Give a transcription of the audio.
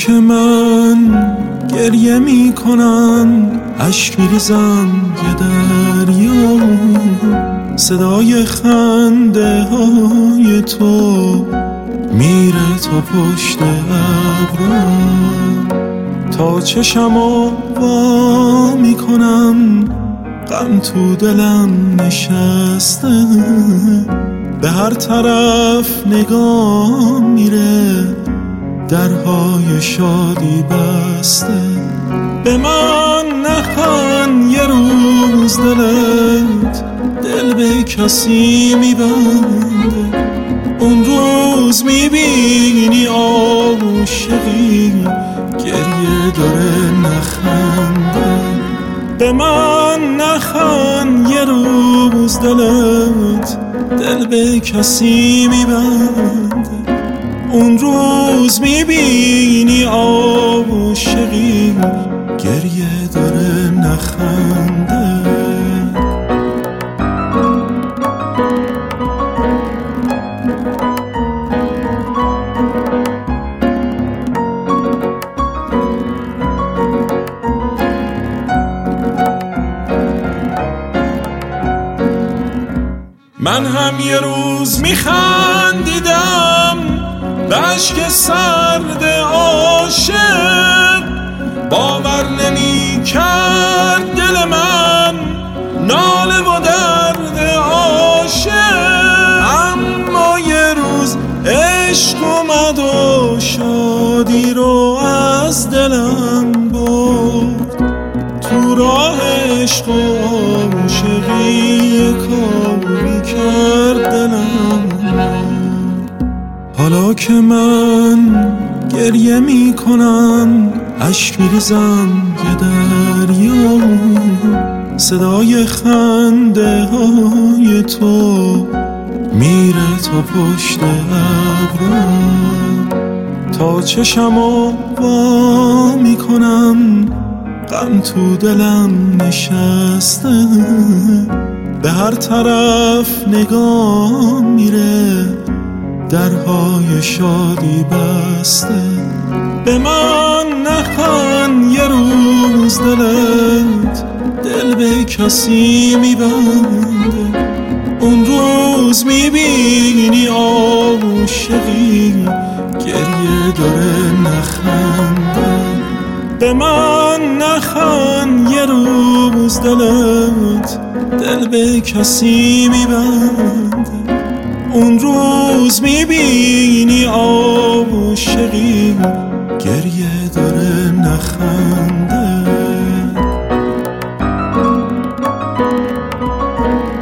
که من گریه می کنم، اشک می ریزم یه دریا، صدای خنده های تو میره تا پشت ابرا، تا چشمو وا می کنم غم تو دلم نشسته، به هر طرف نگاه میره درهای شادی بسته. به من نخند یه روز دلت دل به کسی میبنده، اون روز میبینی عاشقی گریه داره نخنده. به من نخند یه روز دلت دل به کسی میبنده، اون روز میبینی عاشقی گریه داره نخنده. من هم یه روز میخندیدم به اشک سرد عاشق، باور نمی کرد دل من ناله و درد عاشق. اما یه روز عشق اومد و شادی رو از دلم برد، تو راه عشق و عاشقی کاری کرد دلم. حالا که من گریه می کنم، اشک می ریزم یه دریا، صدای خنده های تو میره تا پشت ابرا، تا چشمو وا می کنم غم تو دلم نشسته، به هر طرف نگاه میره درهای شادی بسته. به من نخند یه روز دلت دل به کسی میبنده، اون روز میبینی عاشقی گریه داره نخنده. به من نخند یه روز دلت دل به کسی میبنده، اون روز میبینی عاشقی گریه داره نخنده.